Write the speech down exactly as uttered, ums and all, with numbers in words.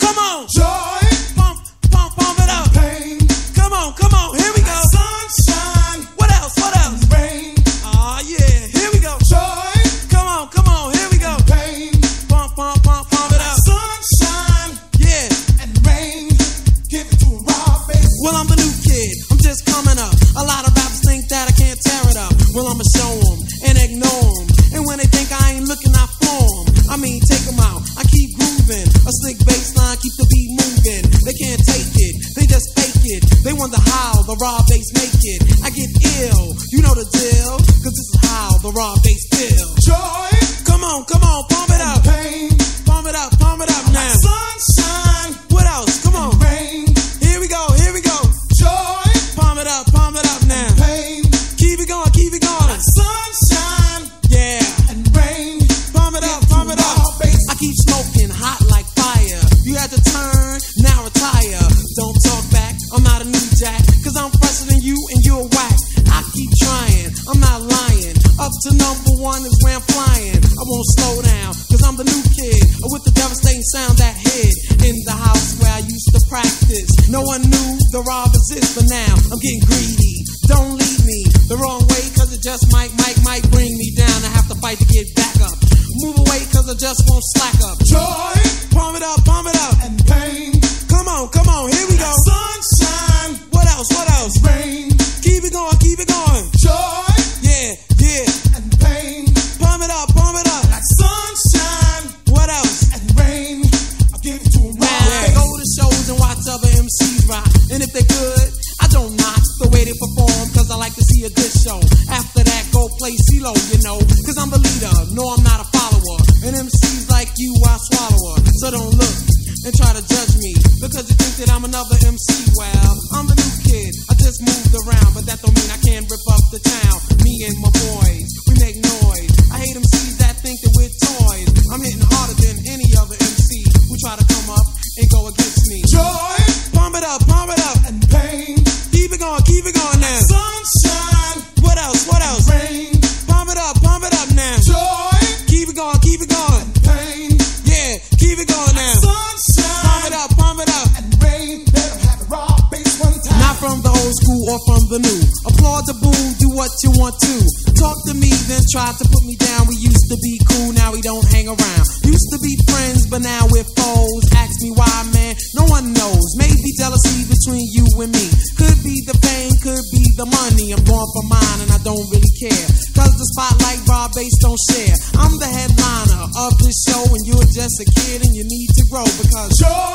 Come on. Joy. Pump, pump, pump it up. Pain. Come on, come on. Here we go. Sunshine. What else? What else? Rain. Oh yeah. Here we go. Joy. Come on, come on. Here we go. Pain. Pump, pump, pump, pump it up. Sunshine. Yeah. And rain. Give it to a raw bass. Well, I'm the new kid. I'm just coming up. A lot of rappers think that I can't tear it up. Well, I'ma show them and ignore them. And when they think I ain't looking out for them, I mean, take them out. I keep grooving. A slick bass line, keep the beat moving. They can't take it. They just fake it. They wonder how the raw bass make it. I get ill. You know the deal. Cause this is how the raw bass feel. Joy. Come on, come on. Pump it up. Pain. Pump it up, pump it up now. Sunshine. What else? Come on. Rain. Here we go, here we go. Joy. Pump it up, pump it up now. Pain. Keep it going, keep it going. Sunshine. Yeah. And rain. Pump it up, pump it up. I keep smoking hot like fire. You had to turn, now retire. Don't talk back, I'm not a new jack. Cause I'm fresher than you and you're whack. I keep trying, I'm not lying. Up to number one is where I'm flying. I won't slow down, cause I'm the new kid with the devastating sound that hid in the house where I used to practice. No one knew the raw exists, but now I'm getting greedy. Don't lead me the wrong way, cause it just might, might, might bring me down. I have to fight to get back up. Move away, cause I just won't slack up. Joy. Pump it up, pump it up. And pain. Come on, come on, here we go. Sunshine. What else, what else? Rain. Keep it going, keep it going. Joy. Yeah, yeah. And pain. Pump it up, pump it up. Like sunshine. What else? And rain. I'll give it to a raw Now, they go to shows and watch other M Cs rock. And if they good, I don't knock the way they perform, cause I like to see a good show. After that, go play CeeLo, you know, cause I'm the leader, no I'm not a follower. And M Cs like you, I swallow her. So don't look and try to judge me, because you think that I'm another M C. Well, I'm the new kid, I just moved around, but that don't mean I can't rip up the town. Me and my boys, we make noise. I hate M Cs that think that we're toys. I'm hitting harder than any other M C who try to come up and go against me. Joy. Pump it up, pump it up. And pain. Keep it going, keep it going now. Sunshine. What else, what else? Rain. Pump it up, pump it up now. Joy. Keep it going, keep it going. Pain. Yeah, keep it going now. Sunshine. Pump it up, pump it up. And rain. Let them have it raw bass one time. Not from the old school or from the new. Applaud the boom, do what you want to. Talk to me, then try to put me down. We used to be cool, now we don't hang around. Used to be friends, but now we're foes. Ask me why, man, no one knows. Maybe jealousy between you and me. Could be the pain, could be the money. I'm going for mine and I don't really care, cause the spotlight raw bass don't share. I'm the headliner of this show and you're just a kid and you need to grow, because Joy.